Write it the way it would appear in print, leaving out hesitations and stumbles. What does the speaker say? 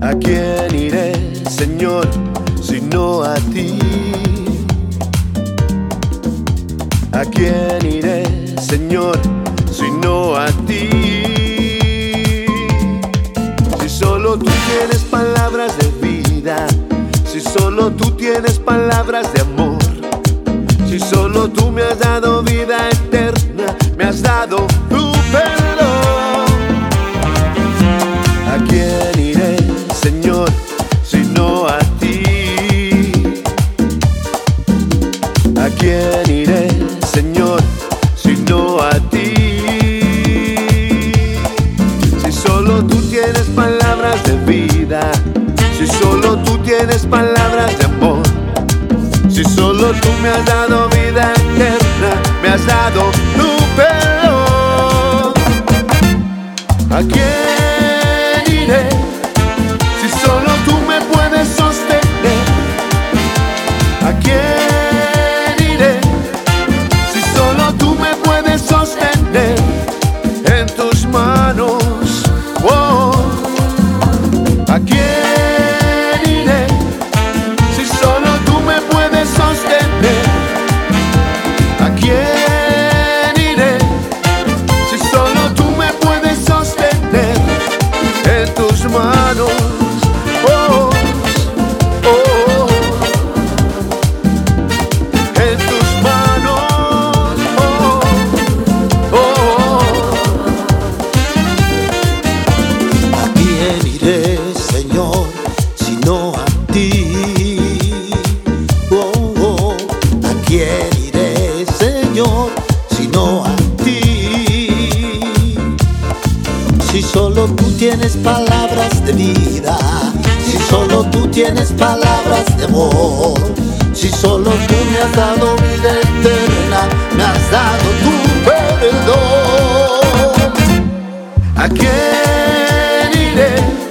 ¿A quién iré, Señor, sino a ti? ¿A quién iré, Señor, sino a ti? Si solo tú tienes palabras de vida, si solo tú tienes palabras de amor, si solo tú me has dado vida eterna, me has dado tu perdón. ¿A quién iré, Señor, sino a ti? ¿A quién iré, Señor, sino a ti? Si solo tú tienes palabras de vida, si solo tú tienes palabras de amor, si solo tú me has dado vida eterna, me has dado tu perdón. ¿A quién iré? Si solo tú me puedes sostener. ¿A quién iré? Si solo tú me puedes sostener en tus manos. Oh. ¿A quién iré? Si solo tú me puedes sostener. ¿A quién iré? Si solo tú me puedes sostener en tus manos. Oh, oh, oh. En tus manos. Oh, oh, oh. ¿A quién iré, Señor, sino a ti? Oh, oh. ¿A quién iré, Señor, sino a ti? Si solo tú tienes palabras de vida, si solo tú tienes palabras de amor, si solo tú me has dado vida eterna, me has dado tu perdón. ¿A quién iré?